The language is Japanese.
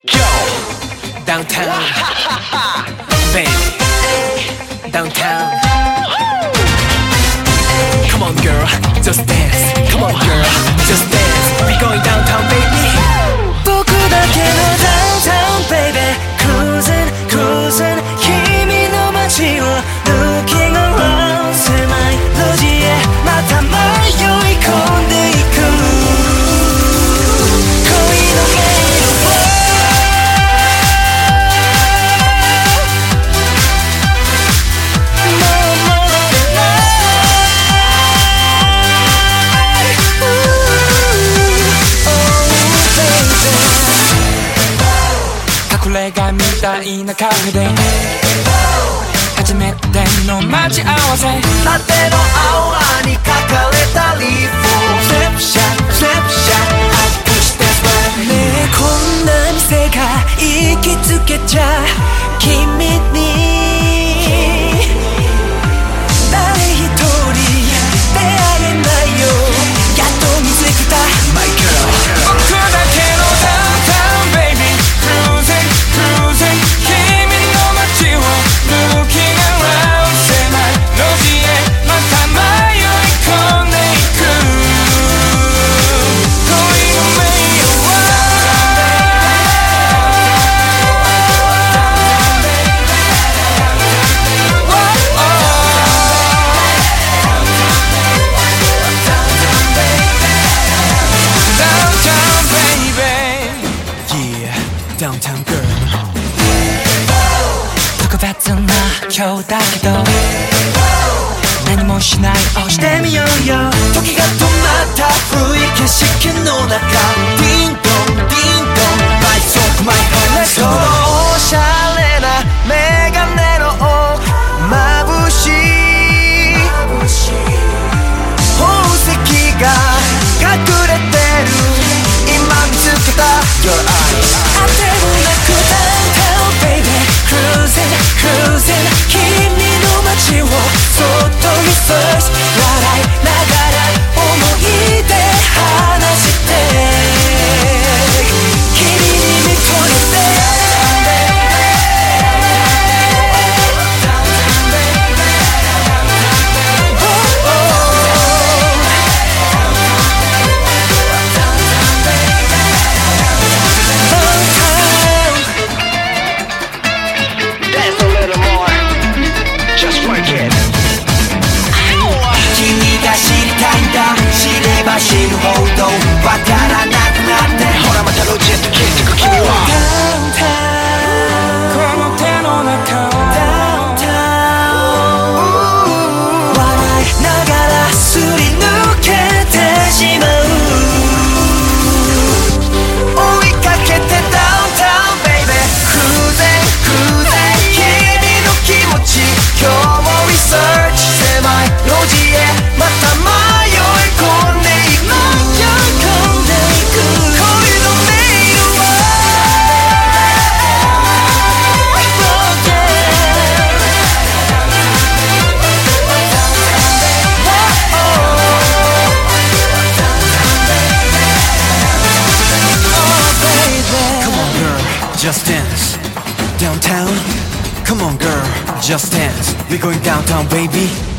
Go downtown, baby. Downtown. Come on, girl, just dance. Come on, girl, just dance. We going downtown, baby. 僕だけの downtown, baby. Cruising, cruising. 君の街を looking around. 狭い路地へまた迷い込んでいく。隠れ家みたいなカフェで初めての待ち合わせ、ラテの泡に書かれたリーフスレップシャッスレップシャッアップしてねえ、こんな店が行きつけちゃ君に誰一人出会えないよ。やっと見つけた My girl。 僕だけの downtown baby cruising cruising 君の街を looking around 狭い路地へまた迷い込んでいく。恋の迷路はDowntown girl 特別な今日だけど何もしないをしてみようよ。時が止まった古い景色の中 Ding dong ding dong Lights of my heart そのおしゃれなメガネの眩しい宝石が隠れてる。今見つけた Your eyes当てもなく Downtown baby Cruising cruising 君の街をそっと research 笑いながら思い出話して君に見とれて知るほどわからなくなってほらまた路地へと消えてく君は Downtown この手の中 Downtown 笑いながらすり抜けてしまう。追いかけて Downtown baby Cruising cruising 君の気持ち今日も research 狭い路地へまた迷い込んでJust dance downtown. Come on, girl, just dance. We're going downtown, baby.